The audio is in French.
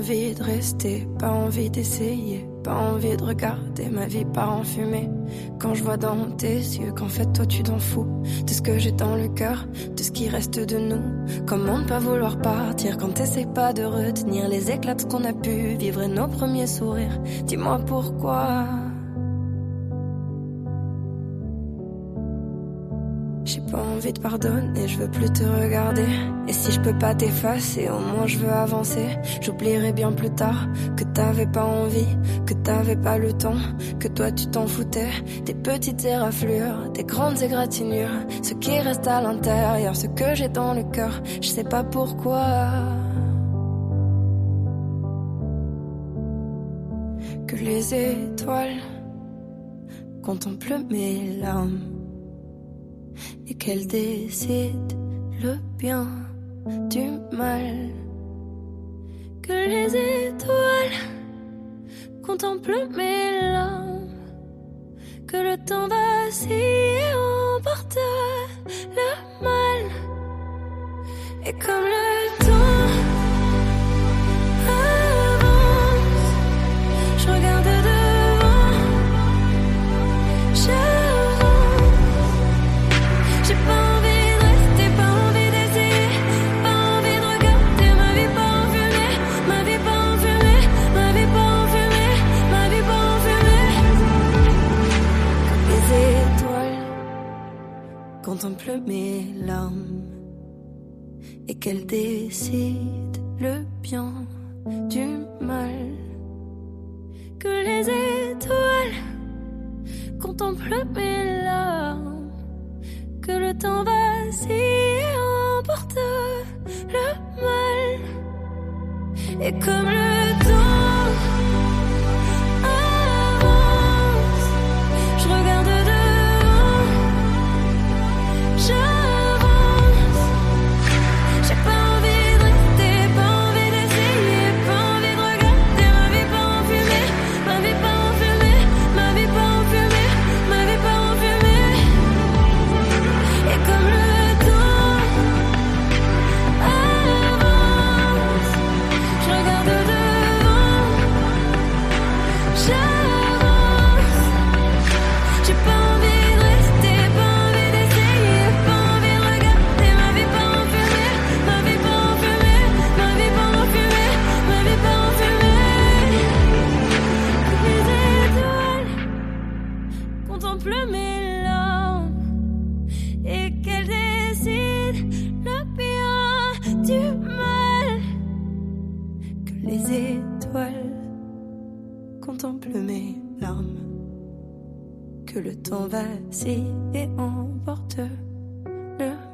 envie de rester, pas envie d'essayer, pas envie de regarder ma vie part en fumée. Quand je vois dans tes yeux qu'en fait toi tu t'en fous de ce que j'ai dans le cœur, de ce qui reste de nous. Comment ne pas vouloir partir quand t'essayes pas de retenir les éclats de ce qu'on a pu vivre et nos premiers sourires. Dis-moi pourquoi. J'ai pas envie de pardonner, je veux plus te regarder. Et si je peux pas t'effacer, au moins je veux avancer. J'oublierai bien plus tard que t'avais pas envie, que t'avais pas le temps, que toi tu t'en foutais. Des petites éraflures, des grandes égratignures, ce qui reste à l'intérieur, ce que j'ai dans le cœur, je sais pas pourquoi. Que les étoiles contemplent mes larmes et qu'elle décide le bien du mal. Que les étoiles contemplent mes larmes, que le temps vacille et emporte le mal. Et comme le temps avance, je regarde devant, j'ai pas envie de rester, pas envie d'essayer, pas envie de regarder ma vie pas en fumée, ma vie pas en fumée, ma vie pas en fumée, ma vie pas en fumée. Comme les étoiles contemplent mes larmes et qu'elles décident le bien du mal. Que les étoiles contemplent mes larmes, que le temps vacille et emporte le mal. Et comme le temps avance, je regarde devant, j'avance. J'ai pas envie de rester, pas envie d'essayer, pas envie de regarder ma vie pas en fumée, ma vie pas en fumée, ma vie pas en fumée, ma vie pas en fumée. Et comme le temps avance, je regarde devant, j'avance. J'ai pas envie de rester, pas envie d'essayer, pas envie de regarder ma vie pas en fumée, ma vie pas en fumée, ma vie pas en fumée, ma vie pas en fumée. Les étoiles contemplent mes larmes et qu'elles décident le bien du mal. Que les étoiles contemplent mes larmes, que le temps vacille et emporte le